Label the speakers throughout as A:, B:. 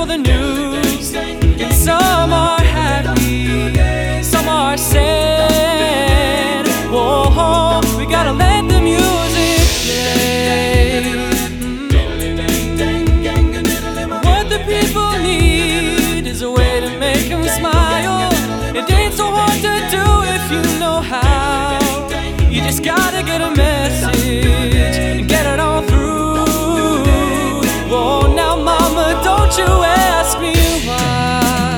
A: for the news, and some are happy, some are sad. Whoa, we gotta let the music play. What the people need is a way to make them smile. It ain't so hard to do if you know how. You just gotta get a message and get it all through. Whoa, now mama, don't you ask me why.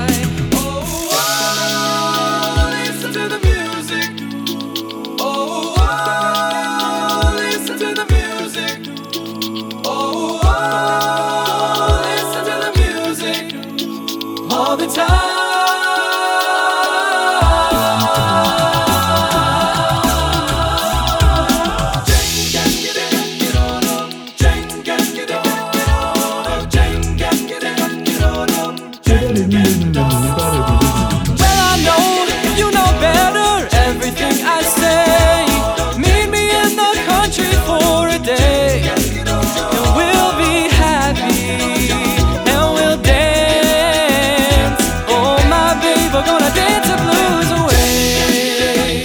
A: Oh, listen to the music. Oh, listen to the music. Oh, listen to the music all the time. Well, I know you know better everything I say. Meet me in the country for a day, and we'll be happy, and we'll dance. Oh, my babe, we're gonna dance the blues away.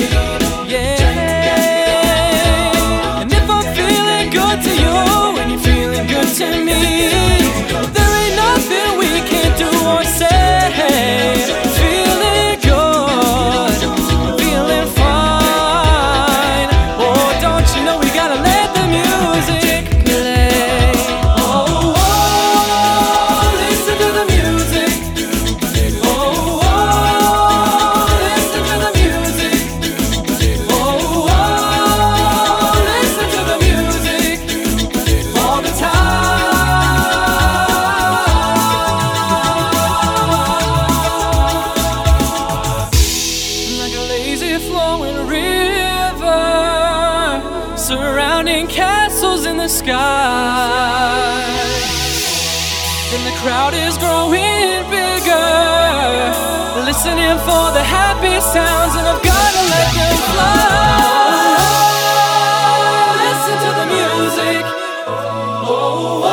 A: Yeah. And if I'm feeling good to you, and you're feeling good to me, there ain't nothing we can't do or say. Feeling good, feeling fine. Oh, don't you know we gotta let the music play. Oh, listen to the music. Oh, listen to the music. Oh, listen to the music all the time. Like a lazy flowing river, surrounding castles in the sky. Then the crowd is growing bigger, listening for the happy sounds, and I've gotta let them fly. Listen to the music. Oh,